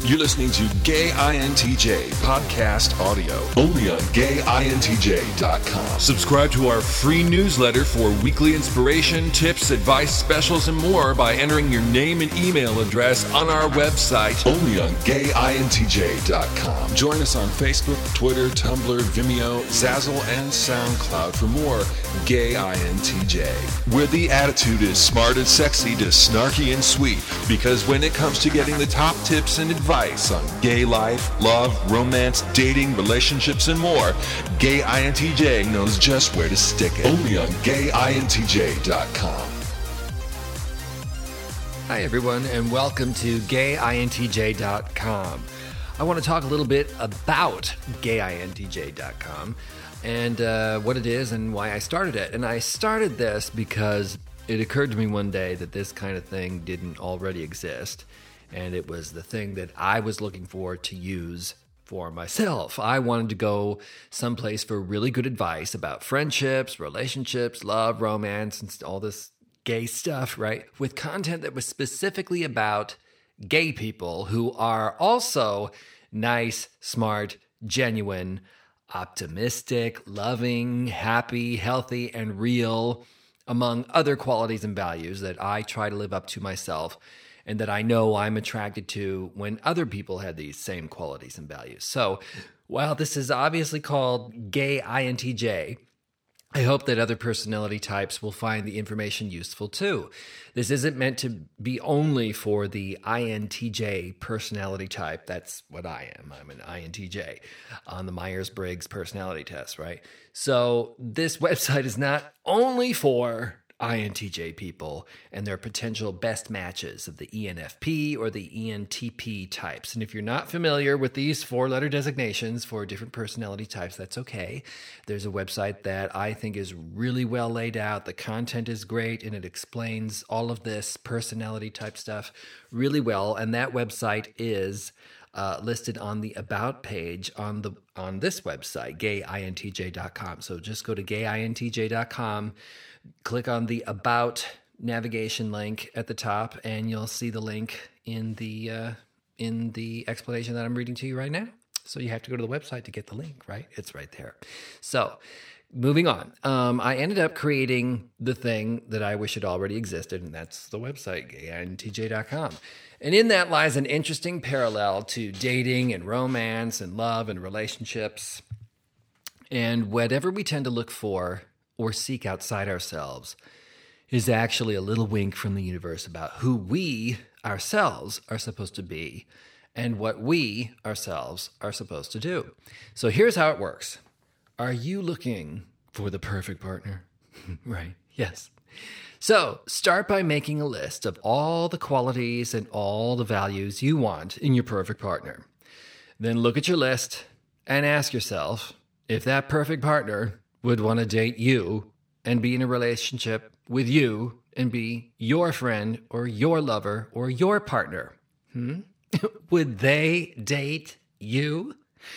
You're listening to Gay INTJ Podcast Audio, only on GayINTJ.com. Subscribe to our free newsletter for weekly inspiration, tips, advice, specials, and more by entering your name and email address on our website, only on GayINTJ.com. Join us on Facebook, Twitter, Tumblr, Vimeo, Zazzle, and SoundCloud for more Gay INTJ, where the attitude is smart and sexy to snarky and sweet, because when it comes to getting the top tips and advice on gay life, love, romance, dating, relationships, and more, Gay INTJ knows just where to stick it. Only on GayINTJ.com. Hi, everyone, and welcome to GayINTJ.com. I want to talk a little bit about GayINTJ.com and what it is and why I started it. And I started this because it occurred to me one day that this kind of thing didn't already exist. And it was the thing that I was looking for to use for myself. I wanted to go someplace for really good advice about friendships, relationships, love, romance, and all this gay stuff, right? With content that was specifically about gay people who are also nice, smart, genuine, optimistic, loving, happy, healthy, and real, among other qualities and values that I try to live up to myself, and that I know I'm attracted to when other people have these same qualities and values. So while this is obviously called Gay INTJ, I hope that other personality types will find the information useful too. This isn't meant to be only for the INTJ personality type. That's what I am. I'm an INTJ on the Myers-Briggs personality test, right? So this website is not only for INTJ people and their potential best matches of the ENFP or the ENTP types. And if you're not familiar with these four-letter designations for different personality types, that's okay. There's a website that I think is really well laid out. The content is great, and it explains all of this personality type stuff really well. And that website is listed on the About page on this website, GayINTJ.com. So just go to GayINTJ.com, click on the About navigation link at the top, and you'll see the link in the explanation that I'm reading to you right now. So you have to go to the website to get the link, right? It's right there. So moving on, I ended up creating the thing that I wish had already existed, and that's the website, GayINTJ.com. And in that lies an interesting parallel to dating and romance and love and relationships. And whatever we tend to look for or seek outside ourselves is actually a little wink from the universe about who we ourselves are supposed to be and what we ourselves are supposed to do. So here's how it works. Are you looking for the perfect partner? Right. Yes. So start by making a list of all the qualities and all the values you want in your perfect partner. Then look at your list and ask yourself if that perfect partner would want to date you and be in a relationship with you and be your friend or your lover or your partner. Would they date you?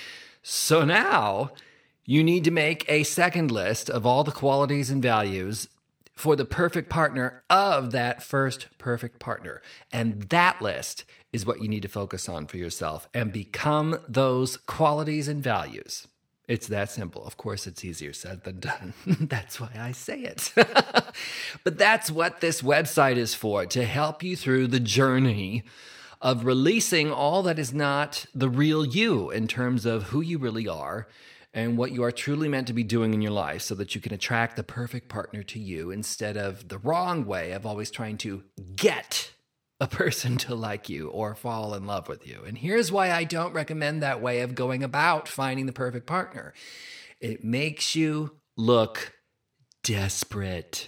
So now you need to make a second list of all the qualities and values for the perfect partner of that first perfect partner. And that list is what you need to focus on for yourself and become those qualities and values. It's that simple. Of course, it's easier said than done. That's why I say it. But that's what this website is for, to help you through the journey of releasing all that is not the real you in terms of who you really are and what you are truly meant to be doing in your life so that you can attract the perfect partner to you instead of the wrong way of always trying to get a person to like you or fall in love with you. And here's why I don't recommend that way of going about finding the perfect partner. It makes you look desperate.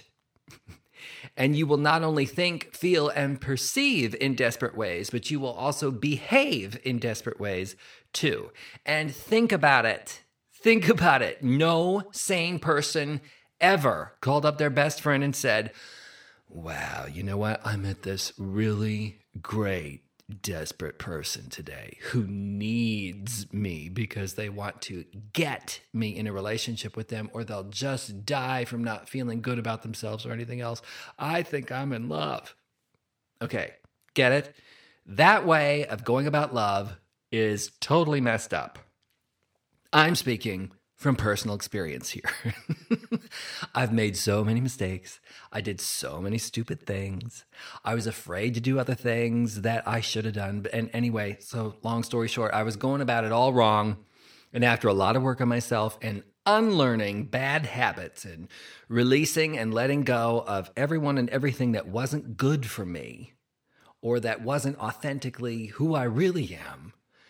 And you will not only think, feel, and perceive in desperate ways, but you will also behave in desperate ways too. And think about it. Think about it. No sane person ever called up their best friend and said, wow, you know what? I met this really great, desperate person today who needs me because they want to get me in a relationship with them, or they'll just die from not feeling good about themselves or anything else. I think I'm in love. Okay, get it? That way of going about love is totally messed up. I'm speaking from personal experience here. I've made so many mistakes. I did so many stupid things. I was afraid to do other things that I should have done. And anyway, so long story short, I was going about it all wrong. And after a lot of work on myself and unlearning bad habits and releasing and letting go of everyone and everything that wasn't good for me or that wasn't authentically who I really am,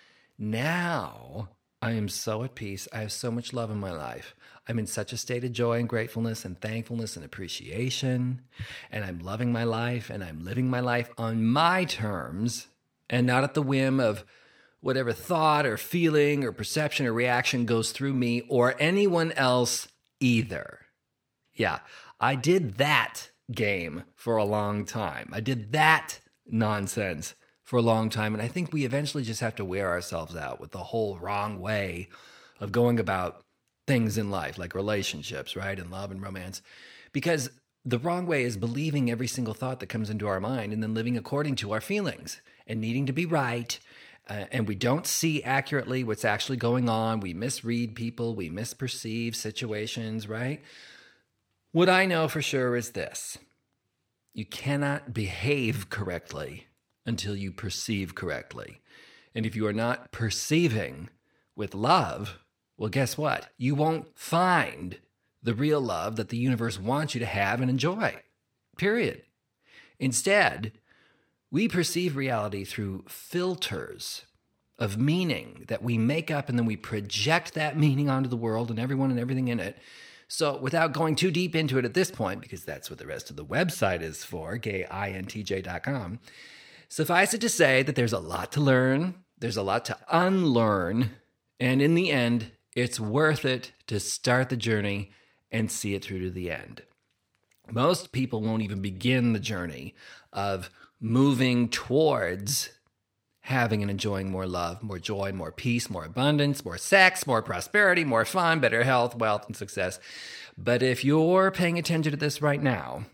now I am so at peace. I have so much love in my life. I'm in such a state of joy and gratefulness and thankfulness and appreciation. And I'm loving my life and I'm living my life on my terms and not at the whim of whatever thought or feeling or perception or reaction goes through me or anyone else either. Yeah, I did that game for a long time. I did that nonsense for a long time. And I think we eventually just have to wear ourselves out with the whole wrong way of going about things in life, like relationships, right? And love and romance. Because the wrong way is believing every single thought that comes into our mind and then living according to our feelings and needing to be right. And we don't see accurately what's actually going on. We misread people. We misperceive situations, right? What I know for sure is this. You cannot behave correctly until you perceive correctly. And if you are not perceiving with love, well, guess what? You won't find the real love that the universe wants you to have and enjoy, period. Instead, we perceive reality through filters of meaning that we make up and then we project that meaning onto the world and everyone and everything in it. So without going too deep into it at this point, because that's what the rest of the website is for, gayintj.com, suffice it to say that there's a lot to learn, there's a lot to unlearn, and in the end, it's worth it to start the journey and see it through to the end. Most people won't even begin the journey of moving towards having and enjoying more love, more joy, more peace, more abundance, more sex, more prosperity, more fun, better health, wealth, and success. But if you're paying attention to this right now,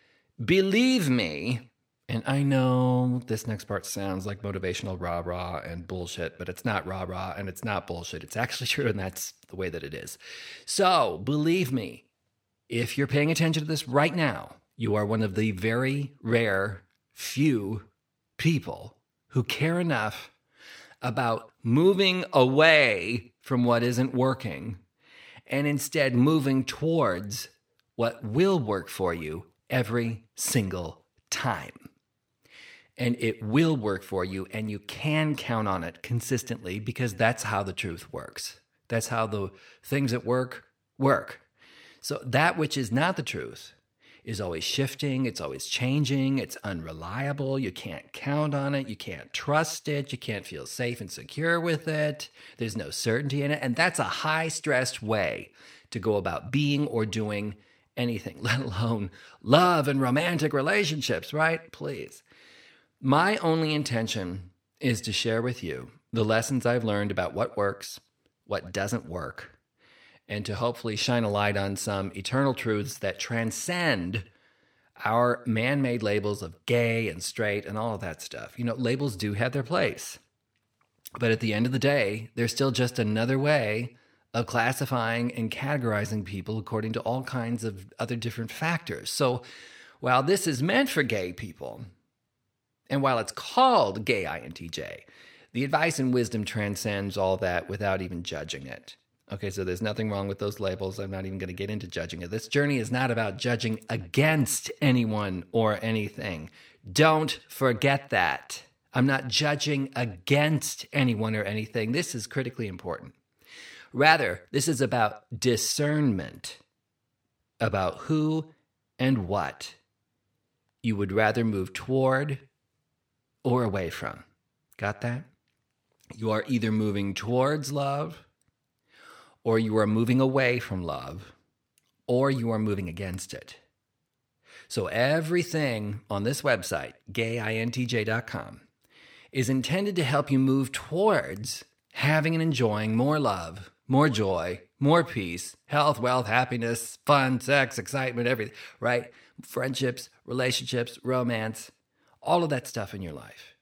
believe me, and I know this next part sounds like motivational rah-rah and bullshit, but it's not rah-rah and it's not bullshit. It's actually true, and that's the way that it is. So believe me, if you're paying attention to this right now, you are one of the very rare few people who care enough about moving away from what isn't working and instead moving towards what will work for you every single time. And it will work for you, and you can count on it consistently because that's how the truth works. That's how the things that work. So that which is not the truth is always shifting, it's always changing, it's unreliable, you can't count on it, you can't trust it, you can't feel safe and secure with it, there's no certainty in it, and that's a high-stressed way to go about being or doing anything, let alone love and romantic relationships, right? Please. My only intention is to share with you the lessons I've learned about what works, what doesn't work, and to hopefully shine a light on some eternal truths that transcend our man-made labels of gay and straight and all of that stuff. You know, labels do have their place. But at the end of the day, they're still just another way of classifying and categorizing people according to all kinds of other different factors. So while this is meant for gay people, and while it's called Gay INTJ, the advice and wisdom transcends all that without even judging it. Okay, so there's nothing wrong with those labels. I'm not even going to get into judging it. This journey is not about judging against anyone or anything. Don't forget that. I'm not judging against anyone or anything. This is critically important. Rather, this is about discernment, about who and what you would rather move toward or away from. Got that? You are either moving towards love, or you are moving away from love, or you are moving against it. So everything on this website, gayintj.com, is intended to help you move towards having and enjoying more love, more joy, more peace, health, wealth, happiness, fun, sex, excitement, everything, right? Friendships, relationships, romance, all of that stuff in your life.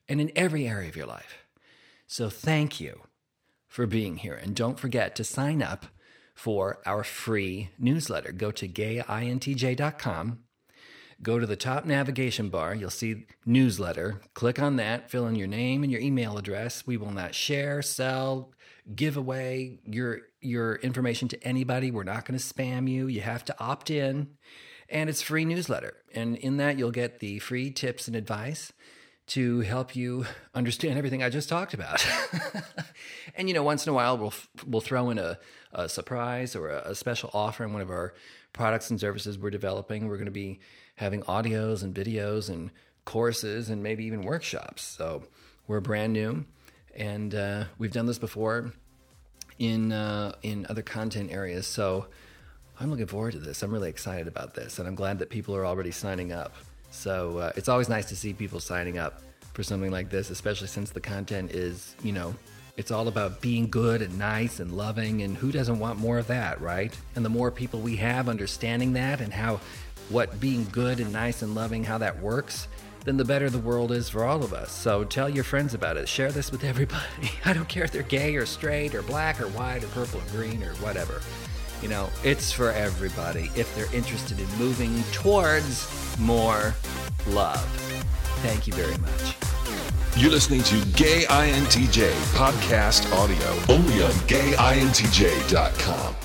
and in every area of your life. So thank you for being here. And don't forget to sign up for our free newsletter. Go to gayintj.com. Go to the top navigation bar. You'll see newsletter. Click on that. Fill in your name and your email address. We will not share, sell, give away your information to anybody. We're not going to spam you. You have to opt in. And it's free newsletter. And in that, you'll get the free tips and advice to help you understand everything I just talked about. And, once in a while, we'll throw in a surprise or a special offer on one of our products and services we're developing. We're going to be having audios and videos and courses and maybe even workshops. So we're brand new, and we've done this before in other content areas. So I'm looking forward to this. I'm really excited about this, and I'm glad that people are already signing up. So it's always nice to see people signing up for something like this, especially since the content is, it's all about being good and nice and loving, and who doesn't want more of that, right? And the more people we have understanding that and what being good and nice and loving, how that works, then the better the world is for all of us. So tell your friends about it. Share this with everybody. I don't care if they're gay or straight or black or white or purple or green or whatever. It's for everybody if they're interested in moving towards more love. Thank you very much. You're listening to Gay INTJ podcast audio only on gayintj.com.